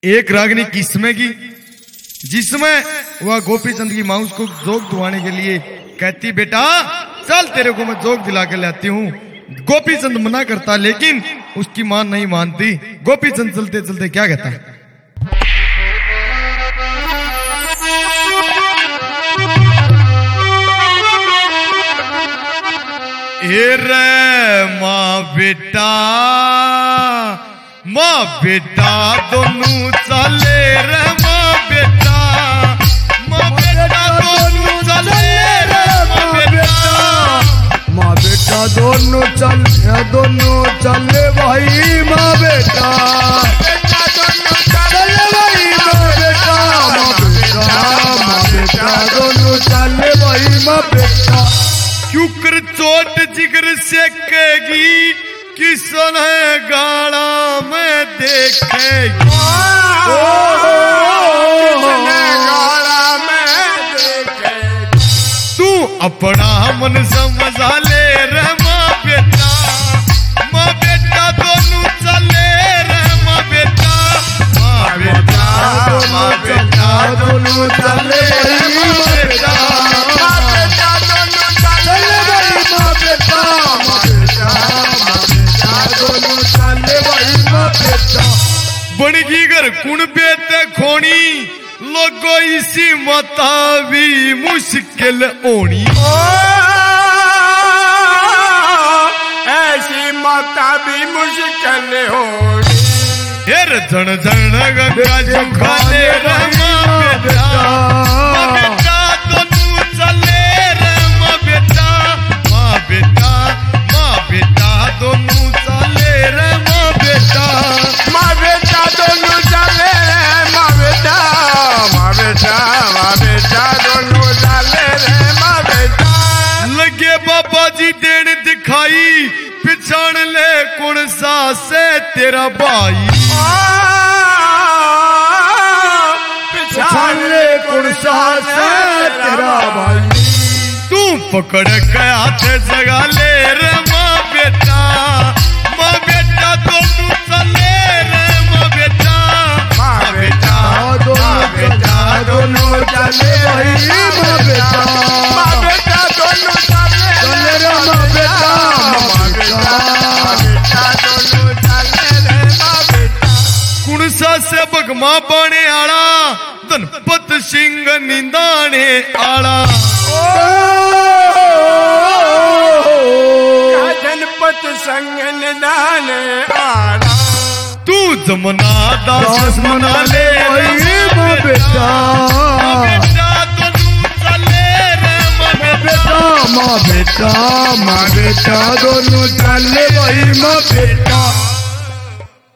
एक रागनी किस्में की जिसमें वह गोपी चंद की माँ उसको जोग दिलाने के लिए कहती बेटा चल तेरे को मैं जोग दिला के लाती हूँ। गोपी चंद मना करता लेकिन उसकी मां नहीं मानती। गोपी चंद चलते चलते क्या कहता है, रे माँ बेटा दोनों चले रे माँ बेटा दोनों चले रे माँ बेटा दोनों चले भाई माँ बेटा चले भाई माँ बेटा दोनों चले भाई माँ बेटा। क्यों कर चोट जिगर से कहेगी किसन है गाड़ा में देखेगी, तू अपना मन समझा ले रे माँ बेटा दोनों चले रे माँ बेटा दोनों चले बनगी घर कुण बेते खोनी लोगो इसी मता भी मुश्किल होनी, ऐसी माता भी मुश्किल होनी। हेर जन गंगा जमुखा ले रे माँ बेटा दोनों चले रे माँ बेटा दोनों चले रे माँ बेटा दोनों चले दोनों चले रे माँ बेटा। लगे बाबा जी देन दिखाई पिछाण ले कौन सा से तेरा भाई, पिछाण ले कौन सा से तेरा भाई। तू पकड़ के हाथ जगा ले रे माँ बेटा दोनों चले रे माँ बेटा दोनों चले भाई माँ बेटा दोनों चले रे माँ बेटा दोनों चले रे माँ बेटा। कुणसा से भगमा पाने आला धनपत सिंह निंदाने आला, जनपत संग निदाने आला। तू जमुना दास मना ले माँ बेटा दोनों चले रे माँ बेटा दोनों चले भाई माँ बेटा।